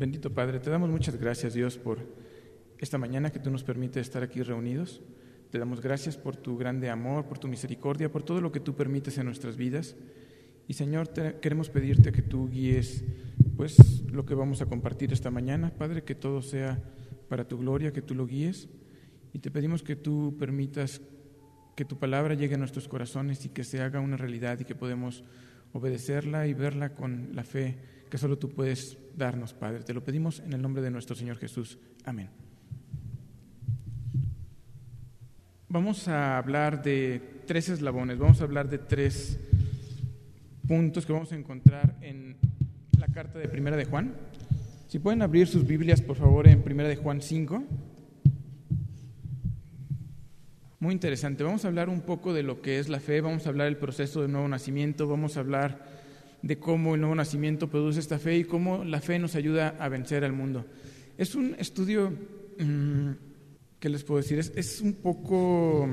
Bendito Padre, te damos muchas gracias, Dios, por esta mañana que tú nos permites estar aquí reunidos. Te damos gracias por tu grande amor, por tu misericordia, por todo lo que tú permites en nuestras vidas. Y Señor, queremos pedirte que tú guíes pues lo que vamos a compartir esta mañana. Padre, que todo sea para tu gloria, que tú lo guíes. Y te pedimos que tú permitas que tu palabra llegue a nuestros corazones y que se haga una realidad y que podemos obedecerla y verla con la fe que solo tú puedes darnos, Padre. Te lo pedimos en el nombre de nuestro Señor Jesús. Amén. Vamos a hablar de 3 eslabones, vamos a hablar de 3 puntos que vamos a encontrar en la carta de Primera de Juan. Si pueden abrir sus Biblias, por favor, en Primera de Juan 5. Muy interesante. Vamos a hablar un poco de lo que es la fe, vamos a hablar del proceso del nuevo nacimiento, vamos a hablar de cómo el nuevo nacimiento produce esta fe y cómo la fe nos ayuda a vencer al mundo. Es un estudio, ¿qué les puedo decir? Es un poco,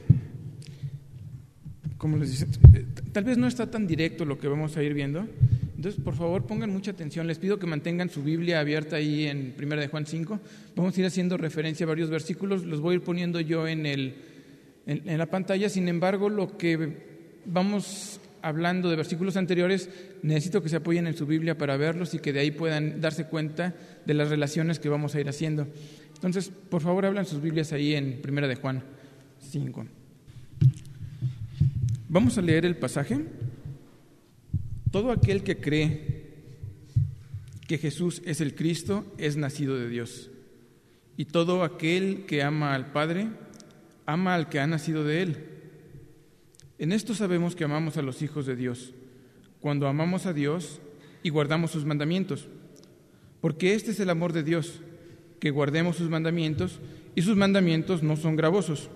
¿cómo les dice? Tal vez no está tan directo lo que vamos a ir viendo. Entonces, por favor, pongan mucha atención. Les pido que mantengan su Biblia abierta ahí en 1 de Juan 5. Vamos a ir haciendo referencia a varios versículos. Los voy a ir poniendo yo en la pantalla. Sin embargo, lo que vamos hablando de versículos anteriores, necesito que se apoyen en su Biblia para verlos y que de ahí puedan darse cuenta de las relaciones que vamos a ir haciendo. Entonces, por favor, abran sus Biblias ahí en 1 de Juan 5. Vamos a leer el pasaje. Todo aquel que cree que Jesús es el Cristo es nacido de Dios. Y todo aquel que ama al Padre, ama al que ha nacido de Él. En esto sabemos que amamos a los hijos de Dios, cuando amamos a Dios y guardamos sus mandamientos. Porque este es el amor de Dios, que guardemos sus mandamientos, y sus mandamientos no son gravosos.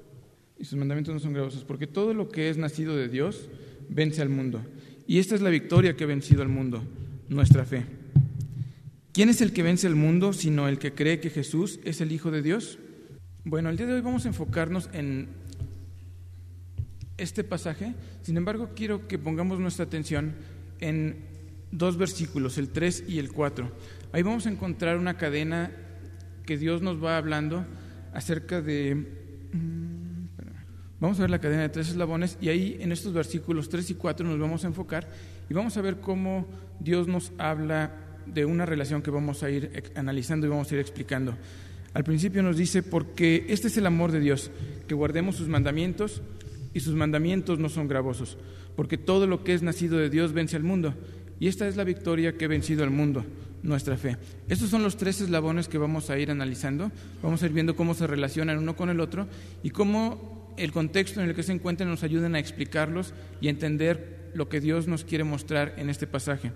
Porque todo lo que es nacido de Dios vence al mundo. Y esta es la victoria que ha vencido al mundo, nuestra fe. ¿Quién es el que vence al mundo, sino el que cree que Jesús es el Hijo de Dios? Bueno, el día de hoy vamos a enfocarnos en este pasaje. Sin embargo, quiero que pongamos nuestra atención en 2 versículos, el 3 y el 4. Ahí vamos a encontrar una cadena que Dios nos va hablando acerca de... Vamos a ver la cadena de 3 eslabones y ahí en estos versículos 3 y 4 nos vamos a enfocar y vamos a ver cómo Dios nos habla de una relación que vamos a ir analizando y vamos a ir explicando. Al principio nos dice, porque este es el amor de Dios, que guardemos sus mandamientos, y sus mandamientos no son gravosos, porque todo lo que es nacido de Dios vence al mundo, y esta es la victoria que ha vencido al mundo, nuestra fe. Estos son los 3 eslabones que vamos a ir analizando, vamos a ir viendo cómo se relacionan uno con el otro, y cómo el contexto en el que se encuentran nos ayudan a explicarlos y a entender lo que Dios nos quiere mostrar en este pasaje.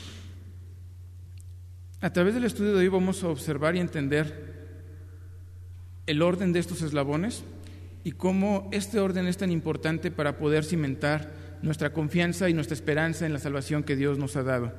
A través del estudio de hoy vamos a observar y entender el orden de estos eslabones, y cómo este orden es tan importante para poder cimentar nuestra confianza y nuestra esperanza en la salvación que Dios nos ha dado.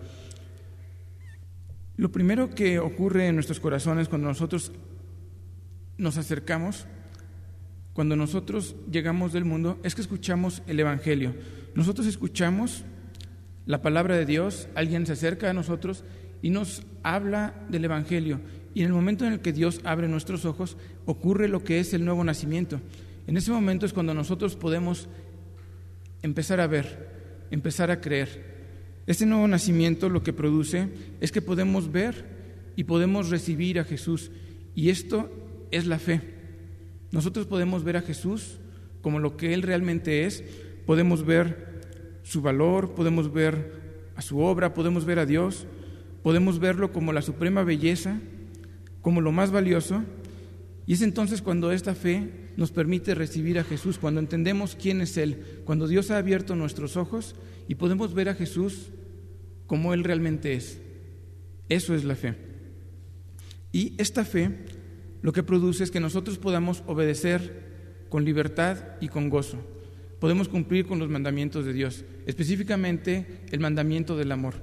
Lo primero que ocurre en nuestros corazones cuando nosotros nos acercamos, cuando nosotros llegamos del mundo, es que escuchamos el Evangelio. Nosotros escuchamos la palabra de Dios, alguien se acerca a nosotros y nos habla del Evangelio. Y en el momento en el que Dios abre nuestros ojos, ocurre lo que es el nuevo nacimiento. En ese momento es cuando nosotros podemos empezar a ver, empezar a creer. Este nuevo nacimiento lo que produce es que podemos ver y podemos recibir a Jesús. Y esto es la fe. Nosotros podemos ver a Jesús como lo que Él realmente es. Podemos ver su valor, podemos ver a su obra, podemos ver a Dios. Podemos verlo como la suprema belleza, como lo más valioso. Y es entonces cuando esta fe nos permite recibir a Jesús, cuando entendemos quién es Él, cuando Dios ha abierto nuestros ojos y podemos ver a Jesús como Él realmente es. Eso es la fe. Y esta fe lo que produce es que nosotros podamos obedecer con libertad y con gozo. Podemos cumplir con los mandamientos de Dios, específicamente el mandamiento del amor.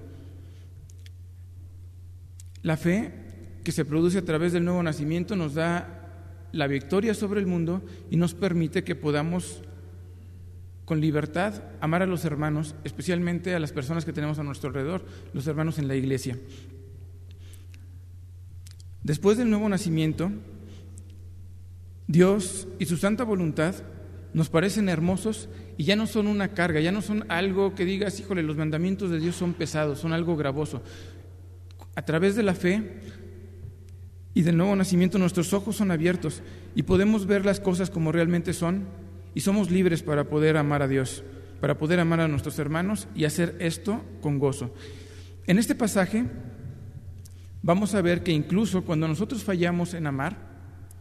La fe que se produce a través del nuevo nacimiento nos da la victoria sobre el mundo y nos permite que podamos con libertad amar a los hermanos, especialmente a las personas que tenemos a nuestro alrededor, los hermanos en la iglesia. Después del nuevo nacimiento, Dios y su santa voluntad nos parecen hermosos y ya no son una carga, ya no son algo que digas, híjole, los mandamientos de Dios son pesados, son algo gravoso. A través de la fe y del nuevo nacimiento nuestros ojos son abiertos y podemos ver las cosas como realmente son y somos libres para poder amar a Dios, para poder amar a nuestros hermanos y hacer esto con gozo. En este pasaje vamos a ver que incluso cuando nosotros fallamos en amar,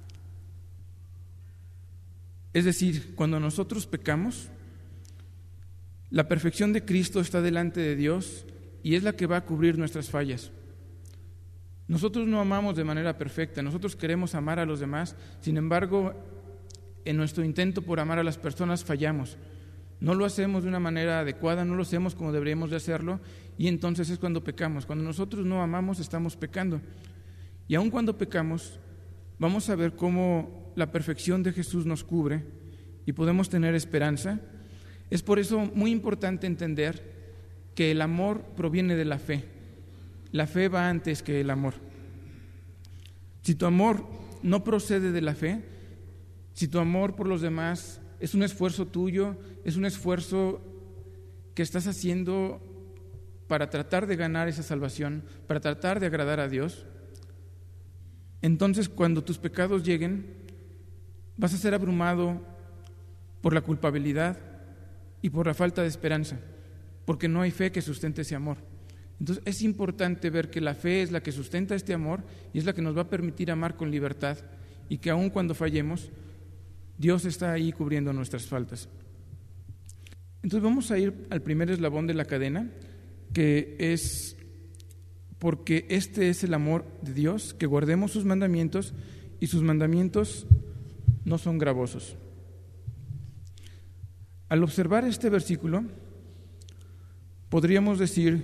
es decir, cuando nosotros pecamos, la perfección de Cristo está delante de Dios y es la que va a cubrir nuestras fallas. Nosotros no amamos de manera perfecta, nosotros queremos amar a los demás, sin embargo, en nuestro intento por amar a las personas fallamos. No lo hacemos de una manera adecuada, no lo hacemos como deberíamos de hacerlo y entonces es cuando pecamos. Cuando nosotros no amamos, estamos pecando. Y aun cuando pecamos, vamos a ver cómo la perfección de Jesús nos cubre y podemos tener esperanza. Es por eso muy importante entender que el amor proviene de la fe. La fe va antes que el amor. Si tu amor no procede de la fe, si tu amor por los demás es un esfuerzo tuyo, es un esfuerzo que estás haciendo para tratar de ganar esa salvación, para tratar de agradar a Dios, entonces cuando tus pecados lleguen, vas a ser abrumado por la culpabilidad y por la falta de esperanza, porque no hay fe que sustente ese amor. Entonces es importante ver que la fe es la que sustenta este amor y es la que nos va a permitir amar con libertad y que aun cuando fallemos, Dios está ahí cubriendo nuestras faltas. Entonces vamos a ir al primer eslabón de la cadena, que es porque este es el amor de Dios, que guardemos sus mandamientos y sus mandamientos no son gravosos. Al observar este versículo, podríamos decir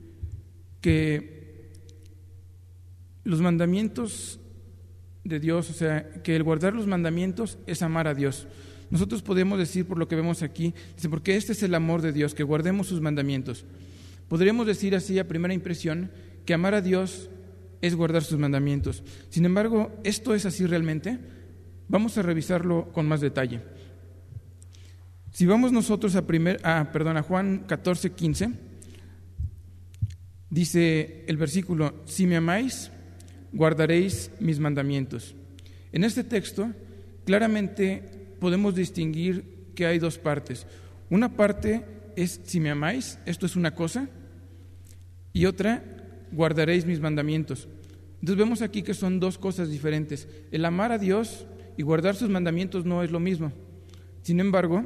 que los mandamientos de Dios, o sea, que el guardar los mandamientos es amar a Dios. Nosotros podemos decir, por lo que vemos aquí, dice, porque este es el amor de Dios, que guardemos sus mandamientos. Podríamos decir así a primera impresión que amar a Dios es guardar sus mandamientos. Sin embargo, ¿esto es así realmente? Vamos a revisarlo con más detalle. Si vamos nosotros a Juan 14:15, dice el versículo, si me amáis, guardaréis mis mandamientos. En este texto, claramente podemos distinguir que hay dos partes. Una parte es si me amáis, esto es una cosa, y otra, guardaréis mis mandamientos. Entonces vemos aquí que son dos cosas diferentes. El amar a Dios y guardar sus mandamientos no es lo mismo. Sin embargo,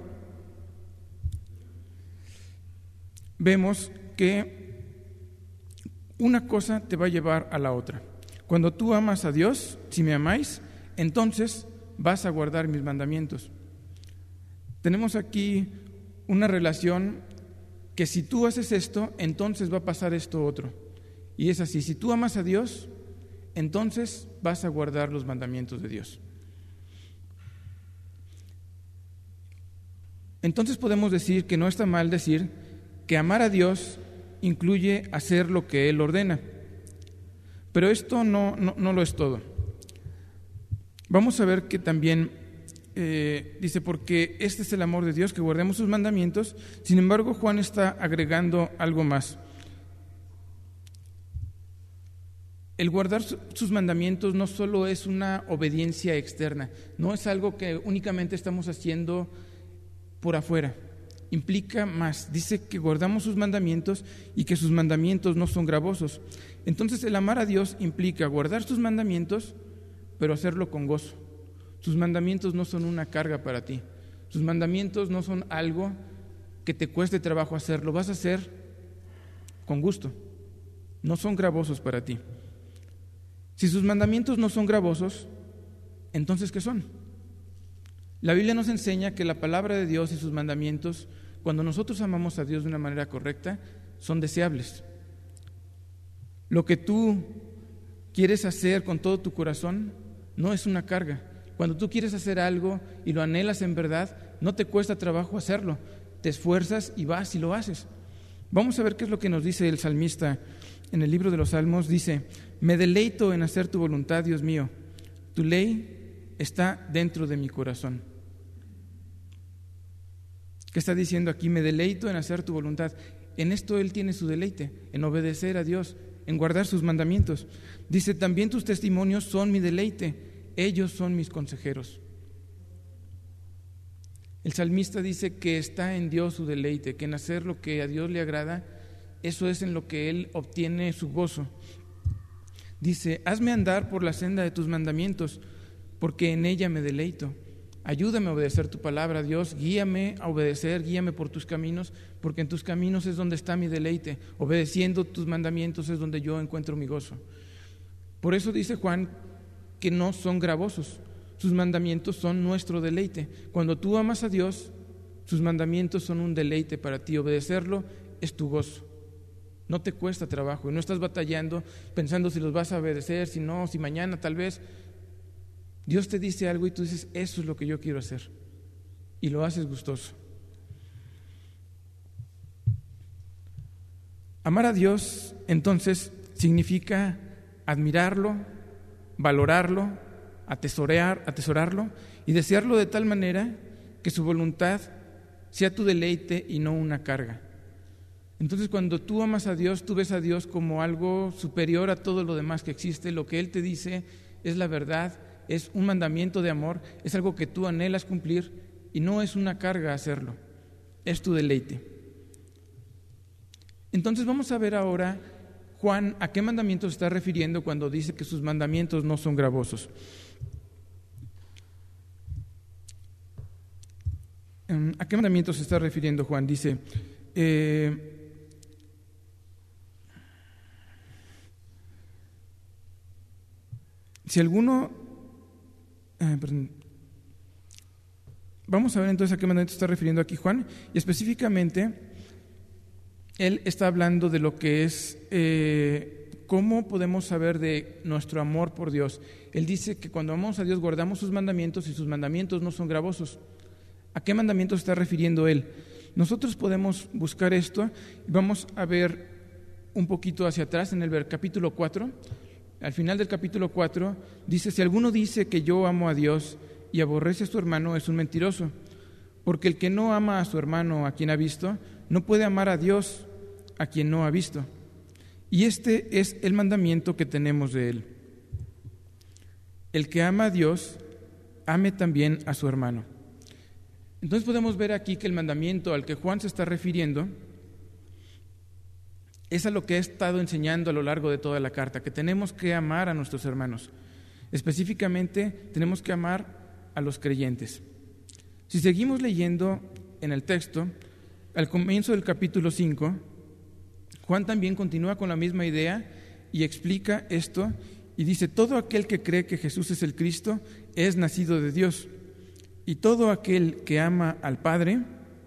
vemos que una cosa te va a llevar a la otra. Cuando tú amas a Dios, si me amáis, entonces vas a guardar mis mandamientos. Tenemos aquí una relación que si tú haces esto, entonces va a pasar esto otro. Y es así, si tú amas a Dios, entonces vas a guardar los mandamientos de Dios. Entonces podemos decir que no está mal decir que amar a Dios incluye hacer lo que Él ordena. Pero esto no lo es todo. Vamos a ver que también dice, porque este es el amor de Dios, que guardemos sus mandamientos. Sin embargo, Juan está agregando algo más. El guardar sus mandamientos no solo es una obediencia externa, no es algo que únicamente estamos haciendo por afuera. Implica más. Dice que guardamos sus mandamientos y que sus mandamientos no son gravosos. Entonces el amar a Dios implica guardar sus mandamientos, pero hacerlo con gozo. Sus mandamientos no son una carga para ti. Sus mandamientos no son algo que te cueste trabajo hacerlo. Vas a hacer con gusto. No son gravosos para ti. Si sus mandamientos no son gravosos, entonces ¿qué son? La Biblia nos enseña que la palabra de Dios y sus mandamientos, cuando nosotros amamos a Dios de una manera correcta, son deseables. Lo que tú quieres hacer con todo tu corazón no es una carga. Cuando tú quieres hacer algo y lo anhelas en verdad, no te cuesta trabajo hacerlo. Te esfuerzas y vas y lo haces. Vamos a ver qué es lo que nos dice el salmista en el libro de los Salmos, dice: me deleito en hacer tu voluntad, Dios mío, tu ley está dentro de mi corazón. ¿Qué está diciendo aquí? Me deleito en hacer tu voluntad. En esto Él tiene su deleite, en obedecer a Dios, en guardar sus mandamientos. Dice: también tus testimonios son mi deleite, ellos son mis consejeros. El salmista dice que está en Dios su deleite, que en hacer lo que a Dios le agrada, eso es en lo que él obtiene su gozo. Dice: hazme andar por la senda de tus mandamientos, porque en ella me deleito. Ayúdame a obedecer tu palabra, Dios, guíame a obedecer, guíame por tus caminos, porque en tus caminos es donde está mi deleite. Obedeciendo tus mandamientos es donde yo encuentro mi gozo. Por eso dice Juan que no son gravosos. Sus mandamientos son nuestro deleite. Cuando tú amas a Dios, sus mandamientos son un deleite para ti. Obedecerlo es tu gozo. No te cuesta trabajo y no estás batallando pensando si los vas a obedecer, si no, si mañana tal vez. Dios te dice algo y tú dices: eso es lo que yo quiero hacer. Y lo haces gustoso. Amar a Dios, entonces, significa admirarlo, valorarlo, atesorarlo y desearlo de tal manera que su voluntad sea tu deleite y no una carga. Entonces, cuando tú amas a Dios, tú ves a Dios como algo superior a todo lo demás que existe. Lo que Él te dice es la verdad, es un mandamiento de amor, es algo que tú anhelas cumplir y no es una carga hacerlo, es tu deleite. Entonces vamos a ver ahora Juan a qué mandamientos se está refiriendo cuando dice que sus mandamientos no son gravosos. ¿A qué mandamientos se está refiriendo Juan? Dice: si alguno... Vamos a ver entonces a qué mandamiento se está refiriendo aquí Juan, y específicamente él está hablando de lo que es cómo podemos saber de nuestro amor por Dios. Él dice que cuando amamos a Dios guardamos sus mandamientos y sus mandamientos no son gravosos. ¿A qué mandamiento se está refiriendo él? Nosotros podemos buscar esto y vamos a ver un poquito hacia atrás en el capítulo 4. Al final del capítulo 4 dice: si alguno dice que yo amo a Dios y aborrece a su hermano, es un mentiroso, porque el que no ama a su hermano a quien ha visto, no puede amar a Dios a quien no ha visto. Y este es el mandamiento que tenemos de él: el que ama a Dios, ame también a su hermano. Entonces podemos ver aquí que el mandamiento al que Juan se está refiriendo es a lo que he estado enseñando a lo largo de toda la carta, que tenemos que amar a nuestros hermanos. Específicamente, tenemos que amar a los creyentes. Si seguimos leyendo en el texto, al comienzo del capítulo 5, Juan también continúa con la misma idea y explica esto y dice: todo aquel que cree que Jesús es el Cristo es nacido de Dios, y todo aquel que ama al Padre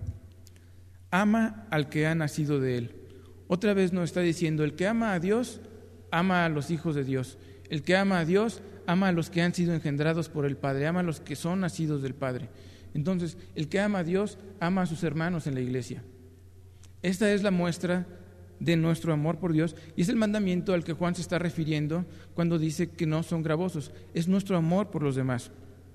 ama al que ha nacido de Él. Otra vez nos está diciendo: el que ama a Dios, ama a los hijos de Dios. El que ama a Dios, ama a los que han sido engendrados por el Padre, ama a los que son nacidos del Padre. Entonces, el que ama a Dios, ama a sus hermanos en la iglesia. Esta es la muestra de nuestro amor por Dios y es el mandamiento al que Juan se está refiriendo cuando dice que no son gravosos. Es nuestro amor por los demás.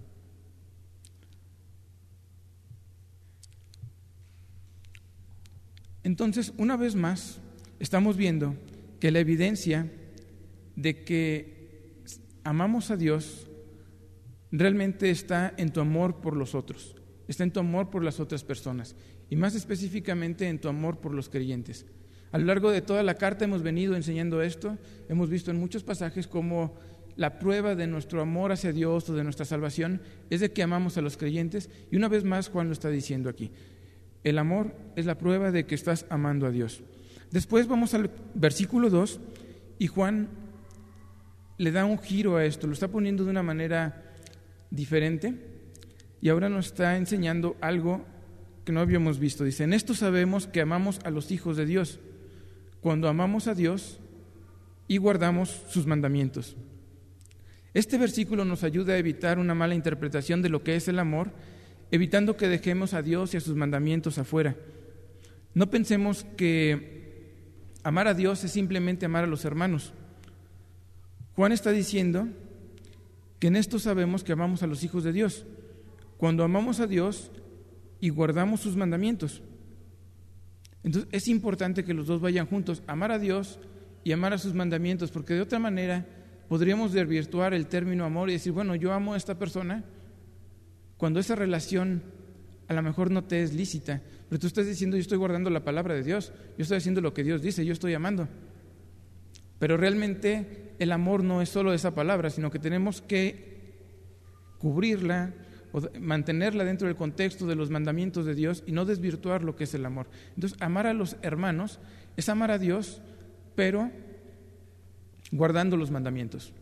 Entonces, una vez más, estamos viendo que la evidencia de que amamos a Dios realmente está en tu amor por los otros, está en tu amor por las otras personas y más específicamente en tu amor por los creyentes. A lo largo de toda la carta hemos venido enseñando esto, hemos visto en muchos pasajes cómo la prueba de nuestro amor hacia Dios o de nuestra salvación es de que amamos a los creyentes, y una vez más Juan lo está diciendo aquí. El amor es la prueba de que estás amando a Dios. Después vamos al versículo 2 y Juan le da un giro a esto, lo está poniendo de una manera diferente y ahora nos está enseñando algo que no habíamos visto. Dice: en esto sabemos que amamos a los hijos de Dios, cuando amamos a Dios y guardamos sus mandamientos. Este versículo nos ayuda a evitar una mala interpretación de lo que es el amor, evitando que dejemos a Dios y a sus mandamientos afuera. No pensemos que Amar a Dios es simplemente amar a los hermanos. Juan está diciendo que en esto sabemos que amamos a los hijos de Dios, cuando amamos a Dios y guardamos sus mandamientos. Entonces es importante que los dos vayan juntos, amar a Dios y amar a sus mandamientos, porque de otra manera podríamos desvirtuar el término amor y decir, bueno, yo amo a esta persona, cuando esa relación a lo mejor no te es lícita, pero tú estás diciendo, yo estoy guardando la palabra de Dios, yo estoy haciendo lo que Dios dice, yo estoy amando. Pero realmente el amor no es solo esa palabra, sino que tenemos que cubrirla o mantenerla dentro del contexto de los mandamientos de Dios y no desvirtuar lo que es el amor. Entonces, amar a los hermanos es amar a Dios, pero guardando los mandamientos.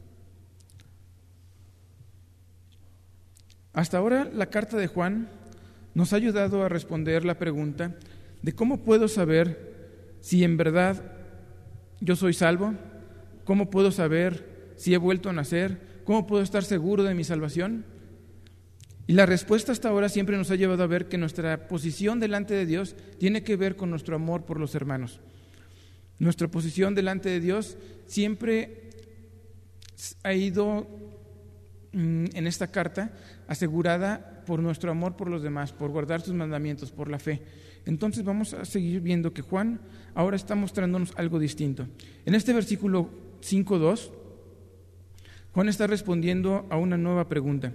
Hasta ahora la carta de Juan nos ha ayudado a responder la pregunta de cómo puedo saber si en verdad yo soy salvo, cómo puedo saber si he vuelto a nacer, cómo puedo estar seguro de mi salvación. Y la respuesta hasta ahora siempre nos ha llevado a ver que nuestra posición delante de Dios tiene que ver con nuestro amor por los hermanos. Nuestra posición delante de Dios siempre ha ido en esta carta asegurada por nuestro amor por los demás, por guardar sus mandamientos, por la fe. Entonces vamos a seguir viendo que Juan ahora está mostrándonos algo distinto. En este versículo 5:2, Juan está respondiendo a una nueva pregunta.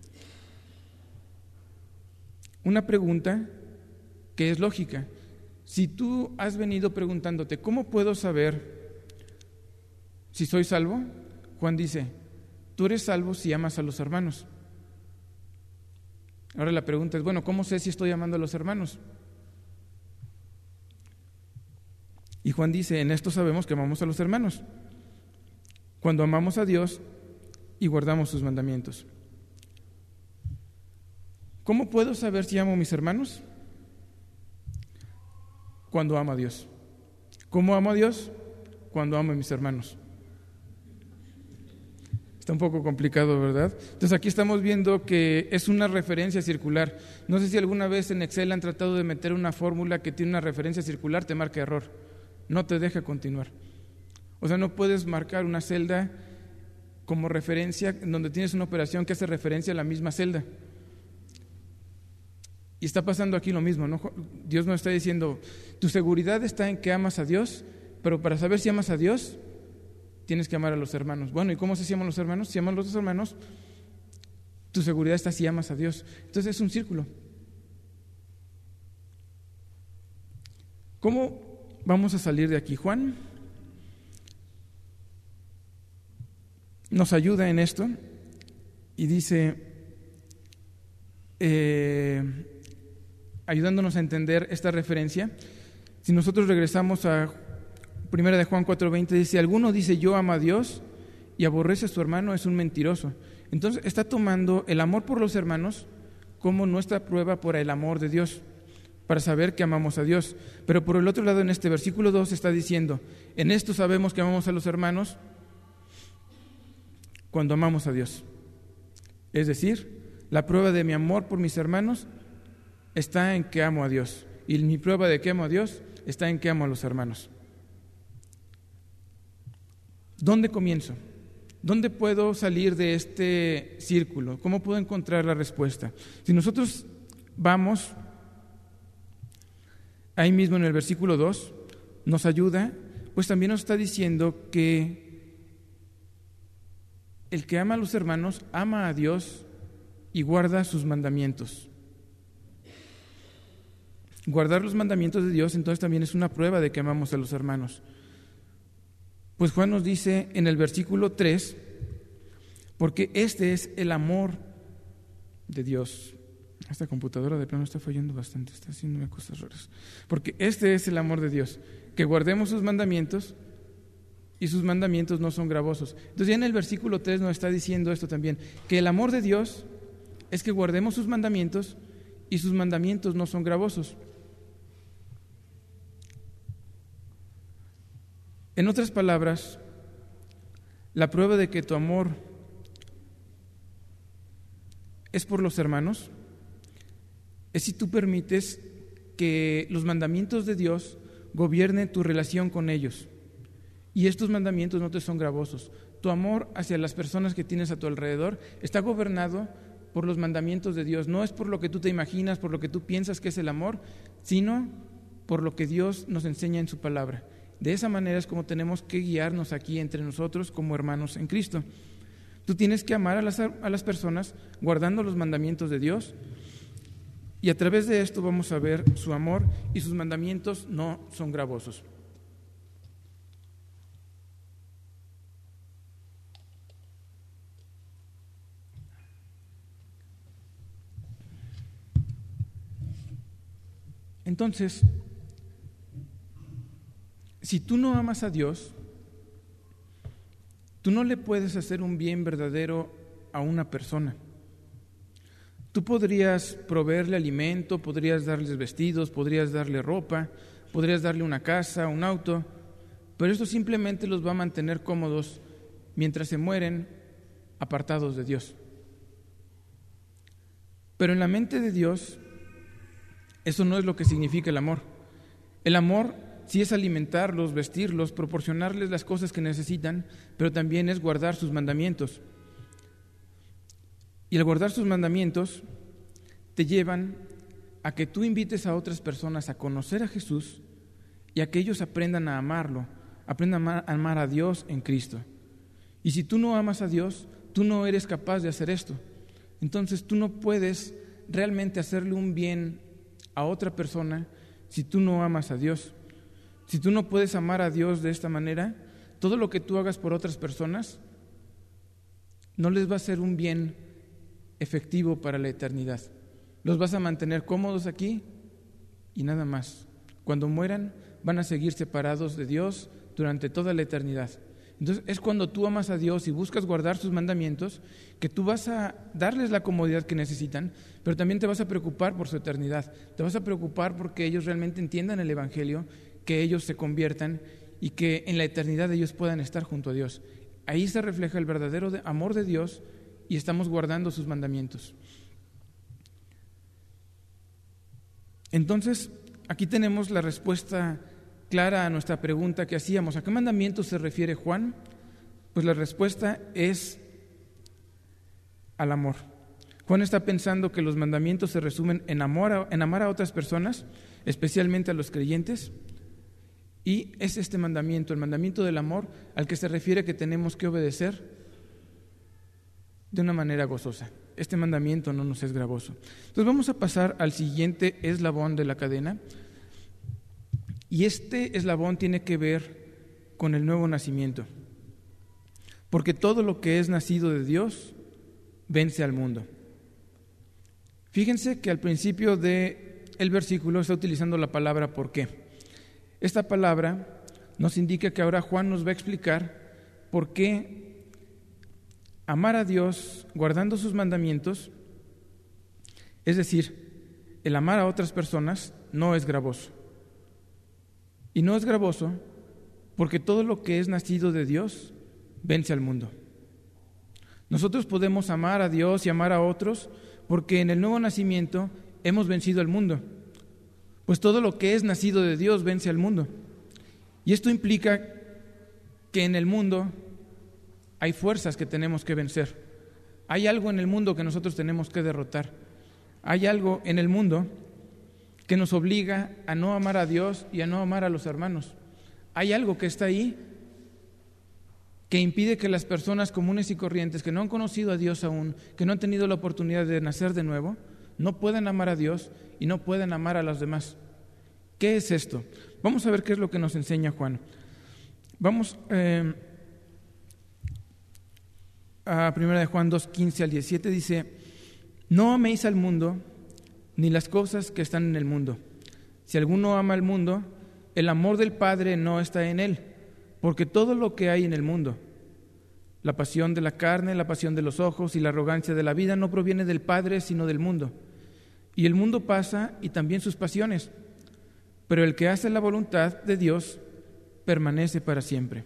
Una pregunta que es lógica. Si tú has venido preguntándote, ¿cómo puedo saber si soy salvo? Juan dice, tú eres salvo si amas a los hermanos. Ahora la pregunta es, bueno, ¿cómo sé si estoy amando a los hermanos? Y Juan dice, en esto sabemos que amamos a los hermanos, cuando amamos a Dios y guardamos sus mandamientos. ¿Cómo puedo saber si amo a mis hermanos? Cuando amo a Dios. ¿Cómo amo a Dios? Cuando amo a mis hermanos. Está un poco complicado, ¿verdad? Entonces aquí estamos viendo que es una referencia circular. No sé si alguna vez en Excel han tratado de meter una fórmula que tiene una referencia circular, te marca error. No te deja continuar. O sea, no puedes marcar una celda como referencia en donde tienes una operación que hace referencia a la misma celda. Y está pasando aquí lo mismo, ¿no? Dios nos está diciendo, tu seguridad está en que amas a Dios, pero para saber si amas a Dios, tienes que amar a los hermanos. Bueno, ¿y cómo se llaman los hermanos? Si aman a los dos hermanos, tu seguridad está si amas a Dios. Entonces es un círculo. ¿Cómo vamos a salir de aquí? Juan nos ayuda en esto y dice, ayudándonos a entender esta referencia, si nosotros regresamos a 1 de Juan 4:20, dice, alguno dice yo amo a Dios y aborrece a su hermano, es un mentiroso. Entonces está tomando el amor por los hermanos como nuestra prueba por el amor de Dios, para saber que amamos a Dios. Pero por el otro lado, en este versículo 2 está diciendo, en esto sabemos que amamos a los hermanos cuando amamos a Dios. Es decir, la prueba de mi amor por mis hermanos está en que amo a Dios. Y mi prueba de que amo a Dios está en que amo a los hermanos. ¿Dónde comienzo? ¿Dónde puedo salir de este círculo? ¿Cómo puedo encontrar la respuesta? Si nosotros vamos ahí mismo en el versículo 2, nos ayuda, pues también nos está diciendo que el que ama a los hermanos ama a Dios y guarda sus mandamientos. Guardar los mandamientos de Dios entonces también es una prueba de que amamos a los hermanos. Pues Juan nos dice en el versículo 3, porque este es el amor de Dios. Esta computadora de plano está fallando bastante, está haciendo cosas raras. Porque este es el amor de Dios, que guardemos sus mandamientos y sus mandamientos no son gravosos. Entonces ya en el versículo 3 nos está diciendo esto también, que el amor de Dios es que guardemos sus mandamientos y sus mandamientos no son gravosos. En otras palabras, la prueba de que tu amor es por los hermanos es si tú permites que los mandamientos de Dios gobierne tu relación con ellos. Y estos mandamientos no te son gravosos. Tu amor hacia las personas que tienes a tu alrededor está gobernado por los mandamientos de Dios. No es por lo que tú te imaginas, por lo que tú piensas que es el amor, sino por lo que Dios nos enseña en su palabra. De esa manera es como tenemos que guiarnos aquí entre nosotros como hermanos en Cristo. Tú tienes que amar a las personas guardando los mandamientos de Dios, y a través de esto vamos a ver su amor, y sus mandamientos no son gravosos. Entonces, si tú no amas a Dios, tú no le puedes hacer un bien verdadero a una persona. Tú podrías proveerle alimento, podrías darles vestidos, podrías darle ropa, podrías darle una casa, un auto, pero esto simplemente los va a mantener cómodos mientras se mueren apartados de Dios. Pero en la mente de Dios, eso no es lo que significa el amor. El amor sí es alimentarlos, vestirlos, proporcionarles las cosas que necesitan, pero también es guardar sus mandamientos. Y al guardar sus mandamientos te llevan a que tú invites a otras personas a conocer a Jesús y a que ellos aprendan a amarlo, aprendan a amar a Dios en Cristo. Y si tú no amas a Dios, tú no eres capaz de hacer esto. Entonces tú no puedes realmente hacerle un bien a otra persona si tú no amas a Dios. Si tú no puedes amar a Dios de esta manera, todo lo que tú hagas por otras personas no les va a ser un bien efectivo para la eternidad. Los vas a mantener cómodos aquí y nada más. Cuando mueran van a seguir separados de Dios durante toda la eternidad. Entonces es cuando tú amas a Dios y buscas guardar sus mandamientos que tú vas a darles la comodidad que necesitan, pero también te vas a preocupar por su eternidad. Te vas a preocupar porque ellos realmente entiendan el Evangelio, que ellos se conviertan y que en la eternidad ellos puedan estar junto a Dios. Ahí se refleja el verdadero amor de Dios y estamos guardando sus mandamientos. Entonces, aquí tenemos la respuesta clara a nuestra pregunta que hacíamos. ¿A qué mandamientos se refiere Juan? Pues la respuesta es al amor. Juan está pensando que los mandamientos se resumen en amar a otras personas, especialmente a los creyentes, y es este mandamiento, el mandamiento del amor, al que se refiere que tenemos que obedecer de una manera gozosa. Este mandamiento no nos es gravoso. Entonces vamos a pasar al siguiente eslabón de la cadena, y este eslabón tiene que ver con el nuevo nacimiento, porque todo lo que es nacido de Dios vence al mundo. Fíjense que al principio del versículo está utilizando la palabra ¿por qué? Esta palabra nos indica que ahora Juan nos va a explicar por qué amar a Dios guardando sus mandamientos, es decir, el amar a otras personas, no es gravoso. Y no es gravoso porque todo lo que es nacido de Dios vence al mundo. Nosotros podemos amar a Dios y amar a otros porque en el nuevo nacimiento hemos vencido al mundo. Pues todo lo que es nacido de Dios vence al mundo. Y esto implica que en el mundo hay fuerzas que tenemos que vencer. Hay algo en el mundo que nosotros tenemos que derrotar. Hay algo en el mundo que nos obliga a no amar a Dios y a no amar a los hermanos. Hay algo que está ahí que impide que las personas comunes y corrientes que no han conocido a Dios aún, que no han tenido la oportunidad de nacer de nuevo, no puedan amar a Dios y no pueden amar a los demás. ¿Qué es esto? Vamos a ver qué es lo que nos enseña Juan. Vamos a 1 de Juan 2, 15 al 17, dice: no améis al mundo ni las cosas que están en el mundo. Si alguno ama al mundo, el amor del Padre no está en él, porque todo lo que hay en el mundo, la pasión de la carne, la pasión de los ojos y la arrogancia de la vida, no proviene del Padre, sino del mundo. Y el mundo pasa y también sus pasiones, pero el que hace la voluntad de Dios permanece para siempre.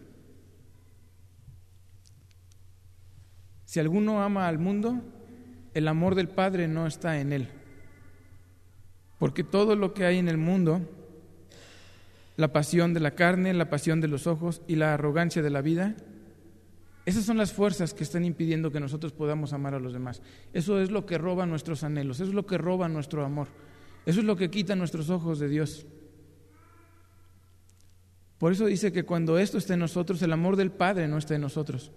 Si alguno ama al mundo, el amor del Padre no está en él, porque todo lo que hay en el mundo, la pasión de la carne, la pasión de los ojos y la arrogancia de la vida. Esas son las fuerzas que están impidiendo que nosotros podamos amar a los demás. Eso es lo que roba nuestros anhelos, eso es lo que roba nuestro amor, eso es lo que quita nuestros ojos de Dios. Por eso dice que cuando esto está en nosotros, el amor del Padre no está en nosotros.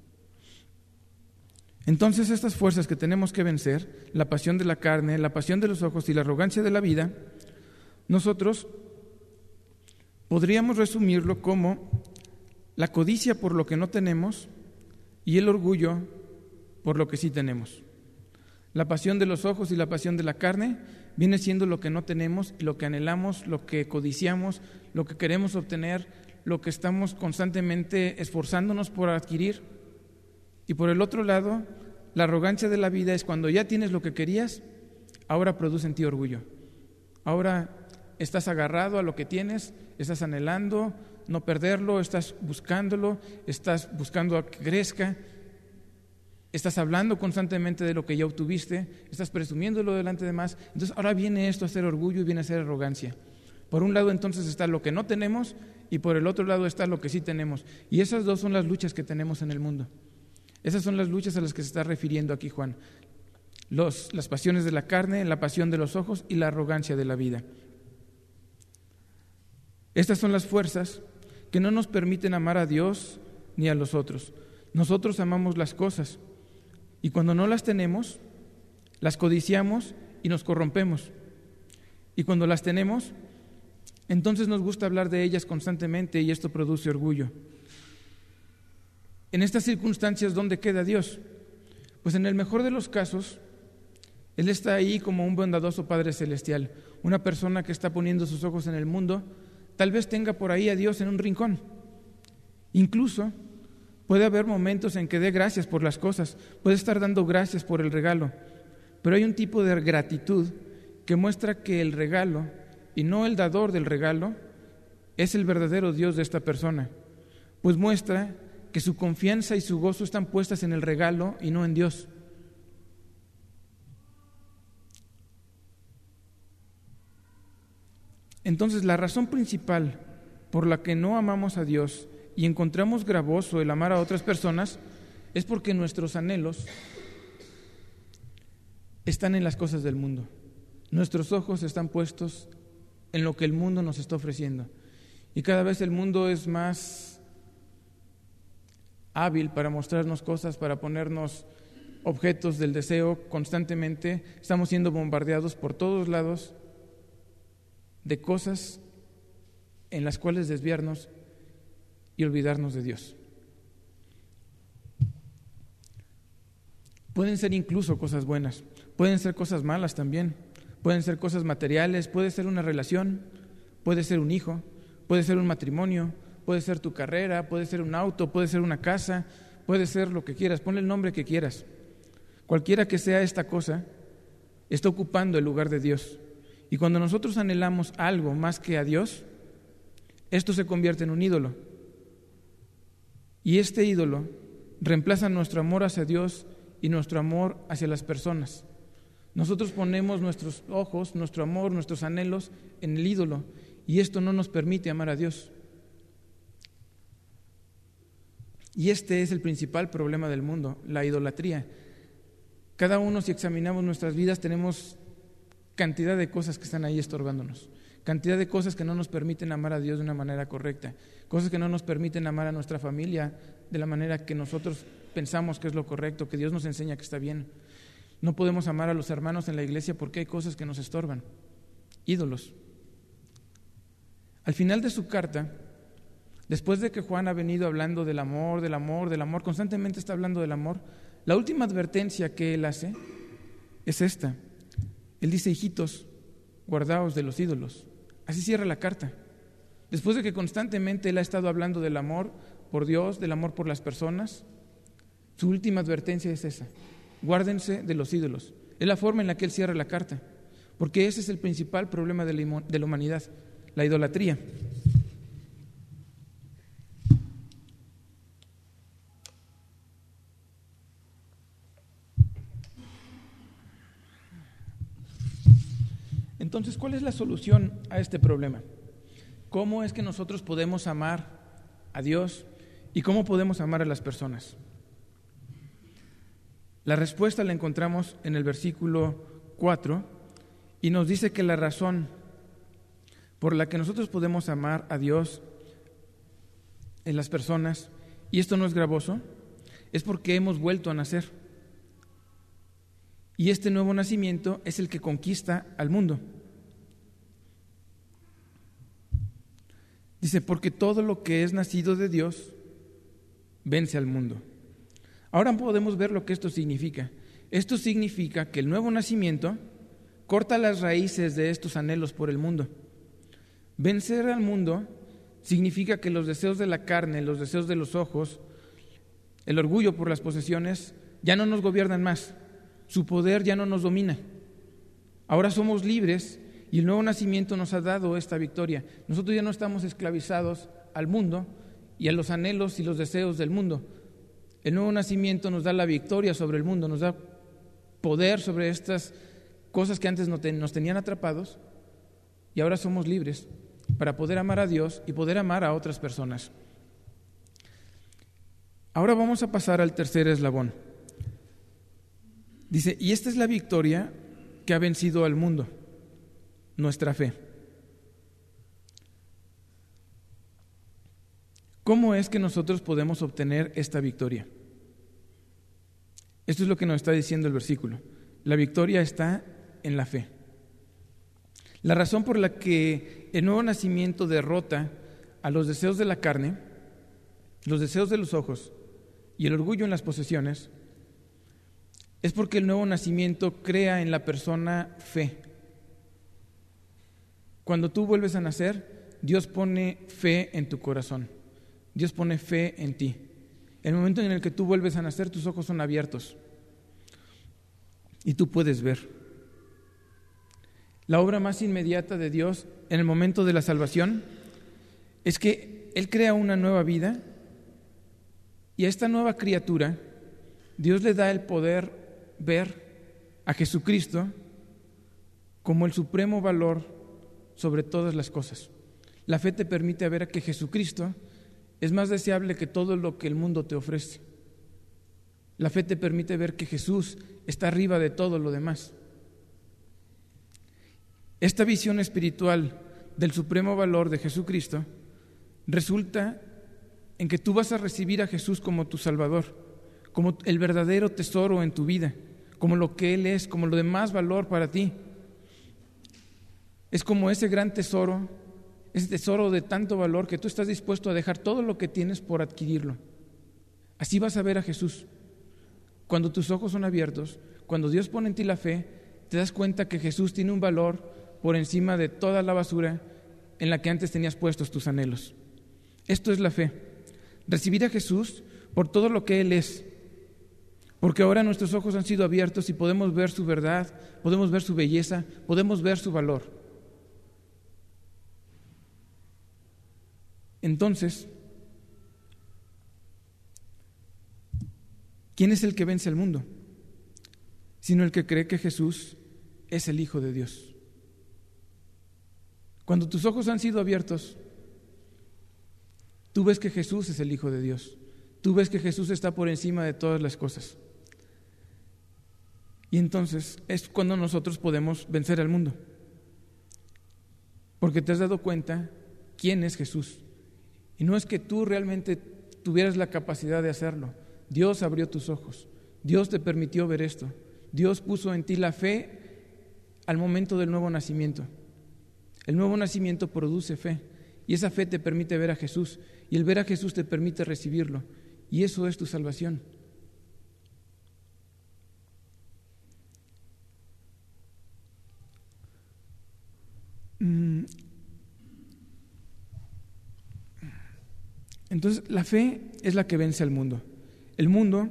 Entonces estas fuerzas que tenemos que vencer, la pasión de la carne, la pasión de los ojos y la arrogancia de la vida, nosotros podríamos resumirlo como la codicia por lo que no tenemos y el orgullo por lo que sí tenemos. La pasión de los ojos y la pasión de la carne viene siendo lo que no tenemos y lo que anhelamos, lo que codiciamos, lo que queremos obtener, lo que estamos constantemente esforzándonos por adquirir. Y por el otro lado, la arrogancia de la vida es cuando ya tienes lo que querías, ahora produce en ti orgullo. Ahora estás agarrado a lo que tienes, estás anhelando no perderlo, estás buscándolo, estás buscando a que crezca, estás hablando constantemente de lo que ya obtuviste, estás presumiéndolo delante de más. Entonces ahora viene esto a ser orgullo y viene a ser arrogancia. Por un lado entonces está lo que no tenemos y por el otro lado está lo que sí tenemos. Y esas dos son las luchas que tenemos en el mundo. Esas son las luchas a las que se está refiriendo aquí Juan. Las pasiones de la carne, la pasión de los ojos y la arrogancia de la vida. Estas son las fuerzas que no nos permiten amar a Dios ni a los otros. Nosotros amamos las cosas y cuando no las tenemos, las codiciamos y nos corrompemos. Y cuando las tenemos, entonces nos gusta hablar de ellas constantemente y esto produce orgullo. En estas circunstancias, ¿dónde queda Dios? Pues en el mejor de los casos, Él está ahí como un bondadoso Padre Celestial, una persona que está poniendo sus ojos en el mundo. Tal vez tenga por ahí a Dios en un rincón. Incluso puede haber momentos en que dé gracias por las cosas, puede estar dando gracias por el regalo, pero hay un tipo de gratitud que muestra que el regalo, y no el dador del regalo, es el verdadero Dios de esta persona, pues muestra que su confianza y su gozo están puestas en el regalo y no en Dios. Entonces, la razón principal por la que no amamos a Dios y encontramos gravoso el amar a otras personas es porque nuestros anhelos están en las cosas del mundo. Nuestros ojos están puestos en lo que el mundo nos está ofreciendo. Y cada vez el mundo es más hábil para mostrarnos cosas, para ponernos objetos del deseo constantemente. Estamos siendo bombardeados por todos lados de cosas en las cuales desviarnos y olvidarnos de Dios. Pueden ser incluso cosas buenas, pueden ser cosas malas también, pueden ser cosas materiales, puede ser una relación, puede ser un hijo, puede ser un matrimonio, puede ser tu carrera, puede ser un auto, puede ser una casa, puede ser lo que quieras, ponle el nombre que quieras. Cualquiera que sea esta cosa, está ocupando el lugar de Dios. Y cuando nosotros anhelamos algo más que a Dios, esto se convierte en un ídolo. Y este ídolo reemplaza nuestro amor hacia Dios y nuestro amor hacia las personas. Nosotros ponemos nuestros ojos, nuestro amor, nuestros anhelos en el ídolo y esto no nos permite amar a Dios. Y este es el principal problema del mundo, la idolatría. Cada uno, si examinamos nuestras vidas, tenemos cantidad de cosas que están ahí estorbándonos, cantidad de cosas que no nos permiten amar a Dios de una manera correcta, cosas que no nos permiten amar a nuestra familia de la manera que nosotros pensamos que es lo correcto, que Dios nos enseña que está bien. No podemos amar a los hermanos en la iglesia porque hay cosas que nos estorban, ídolos. Al final de su carta, después de que Juan ha venido hablando del amor, constantemente está hablando del amor, la última advertencia que él hace es esta. Él dice: hijitos, guardaos de los ídolos. Así cierra la carta. Después de que constantemente él ha estado hablando del amor por Dios, del amor por las personas, su última advertencia es esa: guárdense de los ídolos. Es la forma en la que él cierra la carta, porque ese es el principal problema de la humanidad, la idolatría. Entonces, ¿cuál es la solución a este problema? ¿cómo es que nosotros podemos amar a Dios y cómo podemos amar a las personas? La respuesta la encontramos en el versículo 4 y nos dice que la razón por la que nosotros podemos amar a Dios en las personas, y esto no es gravoso, es porque hemos vuelto a nacer. Y este nuevo nacimiento es el que conquista al mundo. Dice, porque todo lo que es nacido de Dios vence al mundo. Ahora podemos ver lo que esto significa. Esto significa que el nuevo nacimiento corta las raíces de estos anhelos por el mundo. Vencer al mundo significa que los deseos de la carne, los deseos de los ojos, el orgullo por las posesiones, ya no nos gobiernan más. Su poder ya no nos domina. Ahora somos libres y el nuevo nacimiento nos ha dado esta victoria. Nosotros ya no estamos esclavizados al mundo y a los anhelos y los deseos del mundo. El nuevo nacimiento nos da la victoria sobre el mundo, nos da poder sobre estas cosas que antes nos tenían atrapados, y ahora somos libres para poder amar a Dios y poder amar a otras personas. Ahora vamos a pasar al tercer eslabón. Dice, y esta es la victoria que ha vencido al mundo, nuestra fe. ¿Cómo es que nosotros podemos obtener esta victoria? Esto es lo que nos está diciendo el versículo. La victoria está en la fe. La razón por la que el nuevo nacimiento derrota a los deseos de la carne, los deseos de los ojos y el orgullo en las posesiones, es porque el nuevo nacimiento crea en la persona fe. Cuando tú vuelves a nacer, Dios pone fe en tu corazón. Dios pone fe en ti. El momento en el que tú vuelves a nacer, tus ojos son abiertos y tú puedes ver. La obra más inmediata de Dios en el momento de la salvación es que Él crea una nueva vida, y a esta nueva criatura Dios le da el poder ver a Jesucristo como el supremo valor sobre todas las cosas. La fe te permite ver a que Jesucristo es más deseable que todo lo que el mundo te ofrece. La fe te permite ver que Jesús está arriba de todo lo demás. Esta visión espiritual del supremo valor de Jesucristo resulta en que tú vas a recibir a Jesús como tu Salvador, como el verdadero tesoro en tu vida, como lo que Él es, como lo de más valor para ti. Es como ese gran tesoro, ese tesoro de tanto valor que tú estás dispuesto a dejar todo lo que tienes por adquirirlo. Así vas a ver a Jesús. Cuando tus ojos son abiertos, cuando Dios pone en ti la fe, te das cuenta que Jesús tiene un valor por encima de toda la basura en la que antes tenías puestos tus anhelos. Esto es la fe. Recibir a Jesús por todo lo que Él es. Porque ahora nuestros ojos han sido abiertos y podemos ver su verdad, podemos ver su belleza, podemos ver su valor. Entonces, ¿quién es el que vence al mundo? Sino el que cree que Jesús es el Hijo de Dios. Cuando tus ojos han sido abiertos, tú ves que Jesús es el Hijo de Dios. Tú ves que Jesús está por encima de todas las cosas. Y entonces es cuando nosotros podemos vencer al mundo. Porque te has dado cuenta quién es Jesús. Y no es que tú realmente tuvieras la capacidad de hacerlo. Dios abrió tus ojos. Dios te permitió ver esto. Dios puso en ti la fe al momento del nuevo nacimiento. El nuevo nacimiento produce fe. Y esa fe te permite ver a Jesús. Y el ver a Jesús te permite recibirlo. Y eso es tu salvación. Entonces, la fe es la que vence al mundo. El mundo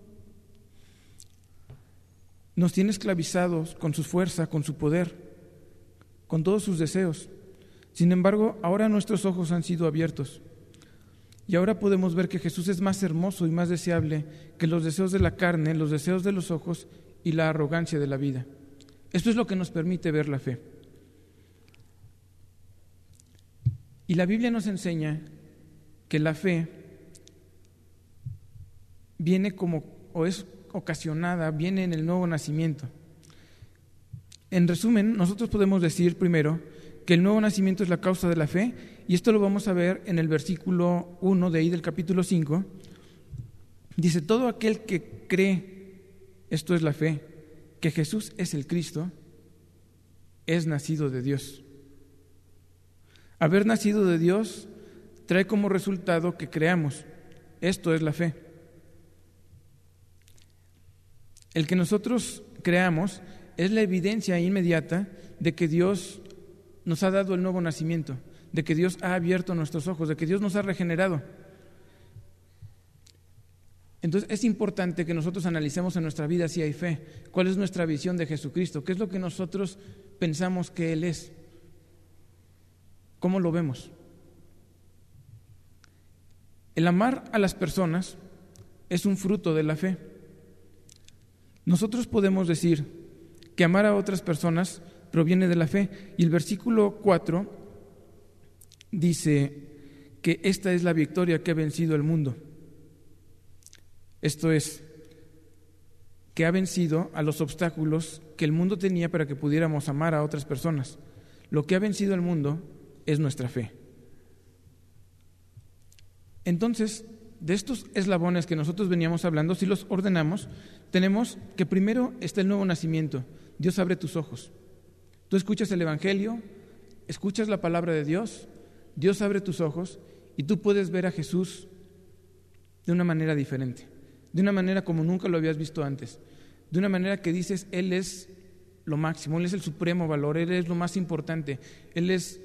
nos tiene esclavizados con su fuerza, con su poder, con todos sus deseos. Sin embargo, ahora nuestros ojos han sido abiertos y ahora podemos ver que Jesús es más hermoso y más deseable que los deseos de la carne, los deseos de los ojos y la arrogancia de la vida. Esto es lo que nos permite ver la fe. Y la Biblia nos enseña que la fe viene o es ocasionada, viene en el nuevo nacimiento. En resumen, nosotros podemos decir primero que el nuevo nacimiento es la causa de la fe, y esto lo vamos a ver en el versículo 1 de ahí del capítulo 5. Dice: todo aquel que cree, esto es la fe, que Jesús es el Cristo, es nacido de Dios. Haber nacido de Dios trae como resultado que creamos. Esto es la fe. El que nosotros creamos es la evidencia inmediata de que Dios nos ha dado el nuevo nacimiento, de que Dios ha abierto nuestros ojos, de que Dios nos ha regenerado. Entonces es importante que nosotros analicemos en nuestra vida si hay fe, cuál es nuestra visión de Jesucristo, qué es lo que nosotros pensamos que Él es, cómo lo vemos. El amar a las personas es un fruto de la fe. Nosotros podemos decir que amar a otras personas proviene de la fe, y el versículo 4 dice que esta es la victoria que ha vencido el mundo. Esto es, que ha vencido a los obstáculos que el mundo tenía para que pudiéramos amar a otras personas. Lo que ha vencido el mundo es nuestra fe. Entonces, de estos eslabones que nosotros veníamos hablando, si los ordenamos, tenemos que primero está el nuevo nacimiento. Dios abre tus ojos. Tú escuchas el Evangelio, escuchas la palabra de Dios, Dios abre tus ojos y tú puedes ver a Jesús de una manera diferente, de una manera como nunca lo habías visto antes, de una manera que dices: Él es lo máximo, Él es el supremo valor, Él es lo más importante, Él es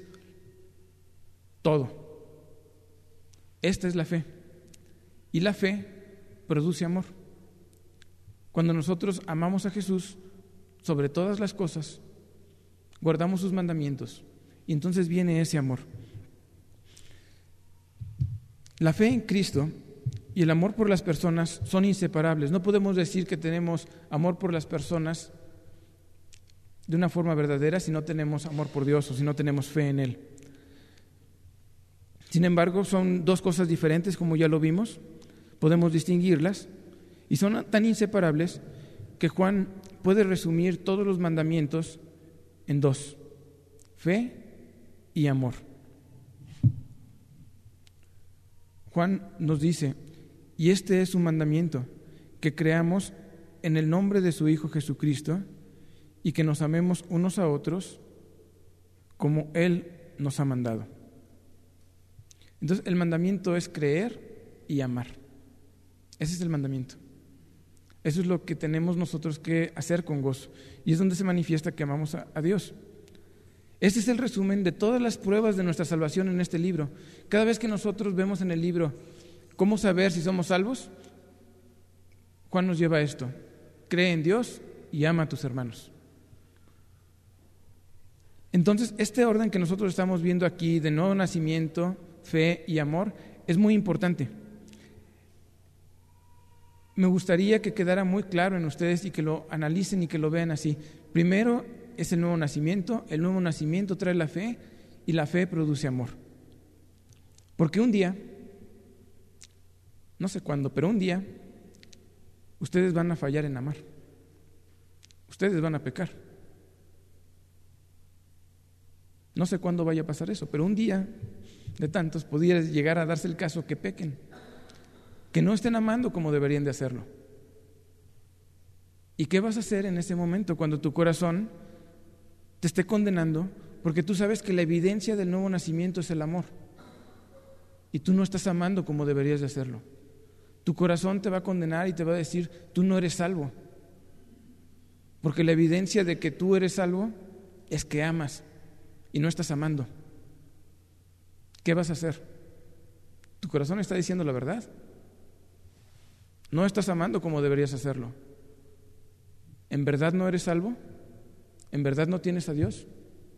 todo. Esta es la fe. Y la fe produce amor. Cuando nosotros amamos a Jesús sobre todas las cosas, guardamos sus mandamientos, y entonces viene ese amor. La fe en Cristo y el amor por las personas son inseparables. No podemos decir que tenemos amor por las personas de una forma verdadera si no tenemos amor por Dios o si no tenemos fe en Él. Sin embargo, son dos cosas diferentes, como ya lo vimos. Podemos distinguirlas y son tan inseparables que Juan puede resumir todos los mandamientos en dos: fe y amor. Juan nos dice: y este es su mandamiento, que creamos en el nombre de su Hijo Jesucristo y que nos amemos unos a otros como Él nos ha mandado. Entonces, el mandamiento es creer y amar. Ese es el mandamiento. Eso es lo que tenemos nosotros que hacer con gozo, y es donde se manifiesta que amamos a Dios. Este es el resumen de todas las pruebas de nuestra salvación en este libro. Cada vez que nosotros vemos en el libro cómo saber si somos salvos, Juan nos lleva a esto: cree en Dios y ama a tus hermanos. Entonces, este orden que nosotros estamos viendo aquí de nuevo nacimiento, fe y amor es muy importante. Me gustaría que quedara muy claro en ustedes y que lo analicen y que lo vean así. Primero es el nuevo nacimiento trae la fe, y la fe produce amor. Porque un día, no sé cuándo, pero un día ustedes van a fallar en amar. Ustedes van a pecar. No sé cuándo vaya a pasar eso, pero un día de tantos podría llegar a darse el caso que pequen, que no estén amando como deberían de hacerlo. ¿Y qué vas a hacer en ese momento cuando tu corazón te esté condenando? Porque tú sabes que la evidencia del nuevo nacimiento es el amor, y tú no estás amando como deberías de hacerlo. Tu corazón te va a condenar y te va a decir: tú no eres salvo, porque la evidencia de que tú eres salvo es que amas y no estás amando. ¿Qué vas a hacer? Tu corazón está diciendo la verdad. No estás amando como deberías hacerlo. ¿En verdad no eres salvo? ¿En verdad no tienes a Dios?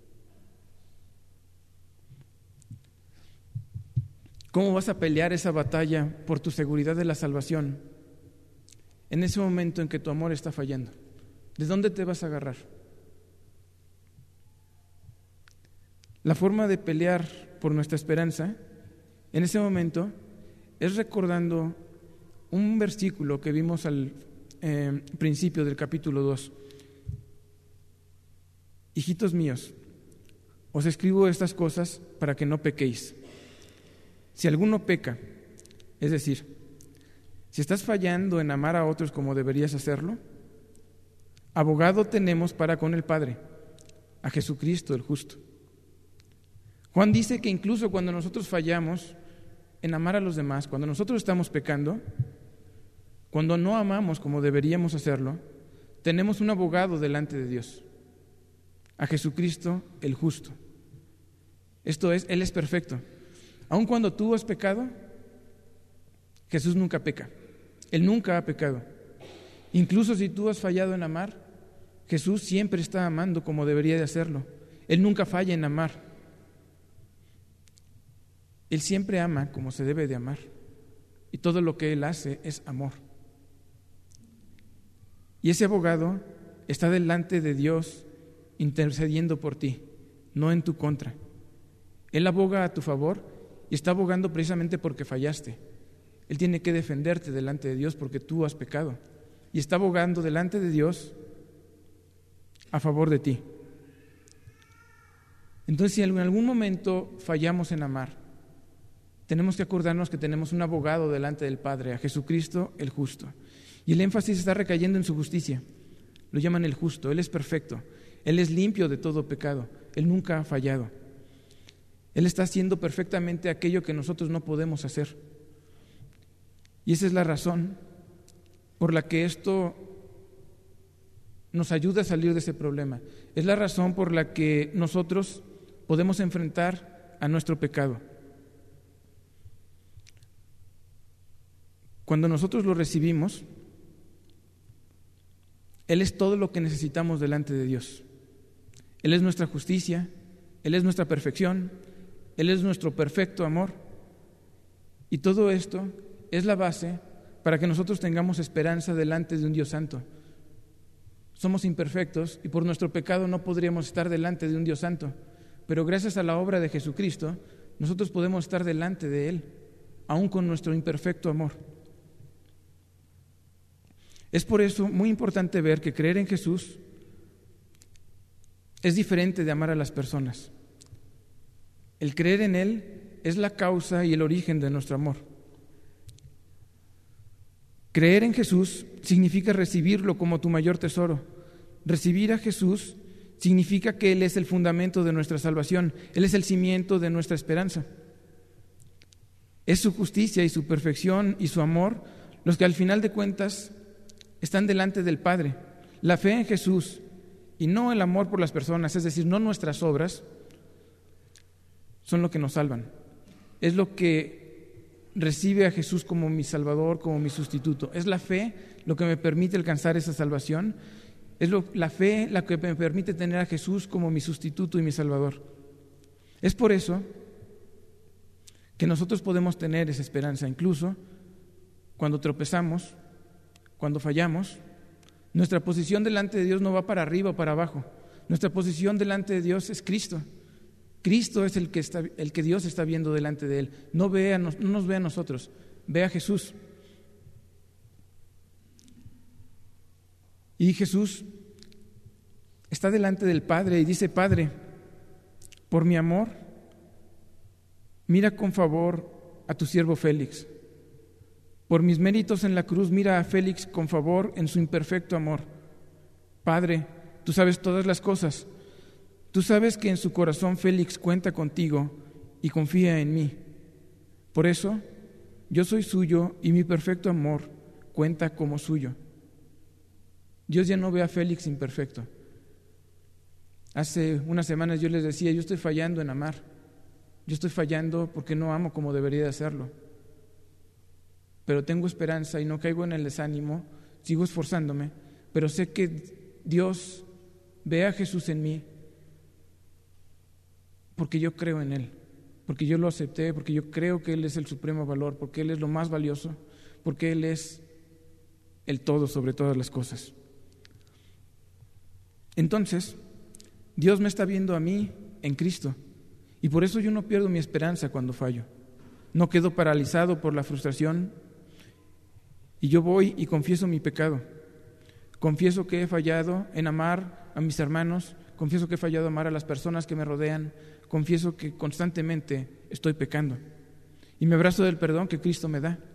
¿Cómo vas a pelear esa batalla por tu seguridad de la salvación en ese momento en que tu amor está fallando? ¿De dónde te vas a agarrar? La forma de pelear por nuestra esperanza en ese momento es recordando un versículo que vimos al principio del capítulo 2. Hijitos míos, os escribo estas cosas para que no pequéis. Si alguno peca, es decir, si estás fallando en amar a otros como deberías hacerlo, abogado tenemos para con el Padre, a Jesucristo el justo. Juan dice que incluso cuando nosotros fallamos en amar a los demás, cuando nosotros estamos pecando, cuando no amamos como deberíamos hacerlo, tenemos un abogado delante de Dios, a Jesucristo el justo. Esto es, Él es perfecto. Aun cuando tú has pecado, Jesús nunca peca. Él nunca ha pecado. Incluso si tú has fallado en amar, Jesús siempre está amando como debería de hacerlo. Él nunca falla en amar. Él siempre ama como se debe de amar. Y todo lo que Él hace es amor. Y ese abogado está delante de Dios intercediendo por ti, no en tu contra. Él aboga a tu favor y está abogando precisamente porque fallaste. Él tiene que defenderte delante de Dios porque tú has pecado. Y está abogando delante de Dios a favor de ti. Entonces, si en algún momento fallamos en amar, tenemos que acordarnos que tenemos un abogado delante del Padre, a Jesucristo el justo. Y el énfasis está recayendo en su justicia. Lo llaman el justo. Él es perfecto. Él es limpio de todo pecado. Él nunca ha fallado. Él está haciendo perfectamente aquello que nosotros no podemos hacer. Y esa es la razón por la que esto nos ayuda a salir de ese problema. Es la razón por la que nosotros podemos enfrentar a nuestro pecado. Cuando nosotros lo recibimos, Él es todo lo que necesitamos delante de Dios. Él es nuestra justicia, Él es nuestra perfección, Él es nuestro perfecto amor. Y todo esto es la base para que nosotros tengamos esperanza delante de un Dios santo. Somos imperfectos y por nuestro pecado no podríamos estar delante de un Dios santo, pero gracias a la obra de Jesucristo, nosotros podemos estar delante de Él, aún con nuestro imperfecto amor. Es por eso muy importante ver que creer en Jesús es diferente de amar a las personas. El creer en Él es la causa y el origen de nuestro amor. Creer en Jesús significa recibirlo como tu mayor tesoro. Recibir a Jesús significa que Él es el fundamento de nuestra salvación. Él es el cimiento de nuestra esperanza. Es su justicia y su perfección y su amor los que al final de cuentas están delante del Padre. La fe en Jesús y no el amor por las personas, es decir, no nuestras obras, son lo que nos salvan. Es lo que recibe a Jesús como mi Salvador, como mi sustituto. Es la fe lo que me permite alcanzar esa salvación. Es la fe la que me permite tener a Jesús como mi sustituto y mi Salvador. Es por eso que nosotros podemos tener esa esperanza, incluso cuando tropezamos, cuando fallamos. Nuestra posición delante de Dios no va para arriba o para abajo. Nuestra posición delante de Dios es Cristo. Cristo es el que Dios está viendo delante de Él. No nos ve a nosotros, ve a Jesús. Y Jesús está delante del Padre y dice: Padre, por mi amor, mira con favor a tu siervo Félix. Por mis méritos en la cruz, mira a Félix con favor en su imperfecto amor. Padre, tú sabes todas las cosas. Tú sabes que en su corazón Félix cuenta contigo y confía en mí. Por eso, yo soy suyo y mi perfecto amor cuenta como suyo. Dios ya no ve a Félix imperfecto. Hace unas semanas yo les decía: yo estoy fallando en amar. Yo estoy fallando porque no amo como debería de hacerlo. Pero tengo esperanza y no caigo en el desánimo, sigo esforzándome, pero sé que Dios ve a Jesús en mí porque yo creo en Él, porque yo lo acepté, porque yo creo que Él es el supremo valor, porque Él es lo más valioso, porque Él es el todo sobre todas las cosas. Entonces, Dios me está viendo a mí en Cristo. Y por eso yo no pierdo mi esperanza cuando fallo. No quedo paralizado por la frustración y yo voy y confieso mi pecado. Confieso que he fallado en amar a mis hermanos, confieso que he fallado en amar a las personas que me rodean, confieso que constantemente estoy pecando y me abrazo del perdón que Cristo me da.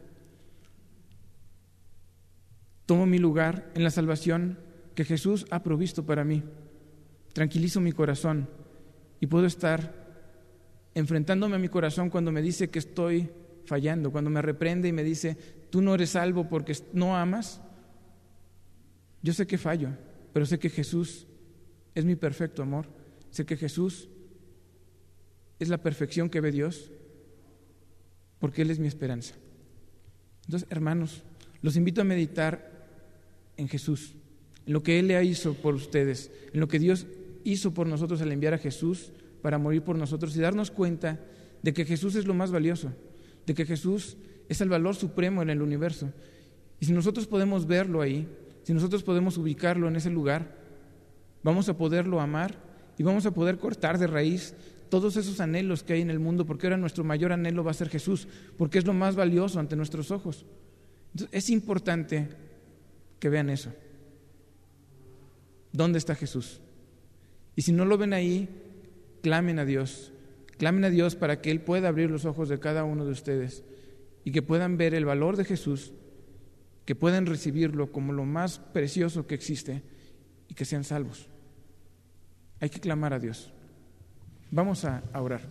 Tomo mi lugar en la salvación que Jesús ha provisto para mí. Tranquilizo mi corazón y puedo estar enfrentándome a mi corazón cuando me dice que estoy fallando, cuando me reprende y me dice, tú no eres salvo porque no amas. Yo sé que fallo, pero sé que Jesús es mi perfecto amor. Sé que Jesús es la perfección que ve Dios, porque Él es mi esperanza. Entonces, hermanos, los invito a meditar en Jesús, en lo que Él le hizo por ustedes, en lo que Dios hizo por nosotros al enviar a Jesús para morir por nosotros y darnos cuenta de que Jesús es lo más valioso, de que Jesús es el valor supremo en el universo. Y si nosotros podemos verlo ahí, si nosotros podemos ubicarlo en ese lugar, vamos a poderlo amar y vamos a poder cortar de raíz todos esos anhelos que hay en el mundo, porque ahora nuestro mayor anhelo va a ser Jesús, porque es lo más valioso ante nuestros ojos. Entonces, es importante que vean eso. ¿Dónde está Jesús? Y si no lo ven ahí, clamen a Dios para que Él pueda abrir los ojos de cada uno de ustedes y que puedan ver el valor de Jesús, que puedan recibirlo como lo más precioso que existe y que sean salvos. Hay que clamar a Dios. Vamos a orar.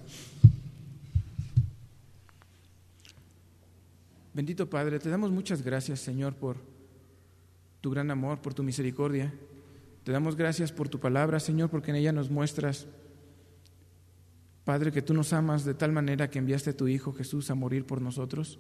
Bendito Padre, te damos muchas gracias, Señor, por tu gran amor, por tu misericordia. Te damos gracias por tu palabra, Señor, porque en ella nos muestras, Padre, que tú nos amas de tal manera que enviaste a tu Hijo Jesús a morir por nosotros,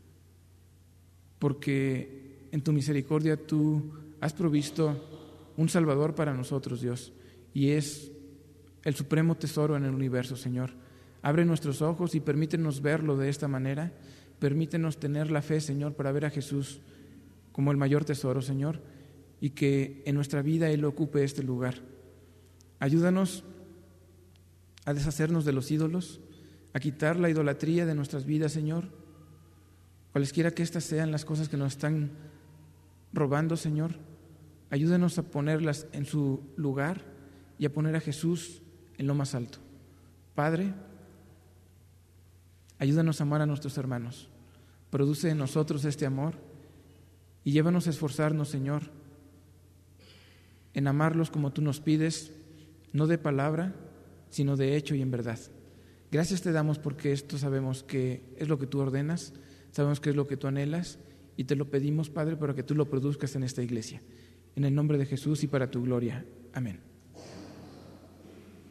porque en tu misericordia tú has provisto un Salvador para nosotros, Dios, y es el supremo tesoro en el universo, Señor. Abre nuestros ojos y permítenos verlo de esta manera. Permítenos tener la fe, Señor, para ver a Jesús como el mayor tesoro, Señor, y que en nuestra vida Él ocupe este lugar. Ayúdanos a deshacernos de los ídolos, a quitar la idolatría de nuestras vidas, Señor, cualesquiera que estas sean las cosas que nos están robando, Señor. Ayúdanos a ponerlas en su lugar y a poner a Jesús en lo más alto. Padre, ayúdanos a amar a nuestros hermanos. Produce en nosotros este amor y llévanos a esforzarnos, Señor, en amarlos como tú nos pides, no de palabra, sino de hecho y en verdad. Gracias te damos porque esto sabemos que es lo que tú ordenas, sabemos que es lo que tú anhelas y te lo pedimos, Padre, para que tú lo produzcas en esta iglesia. En el nombre de Jesús y para tu gloria. Amén.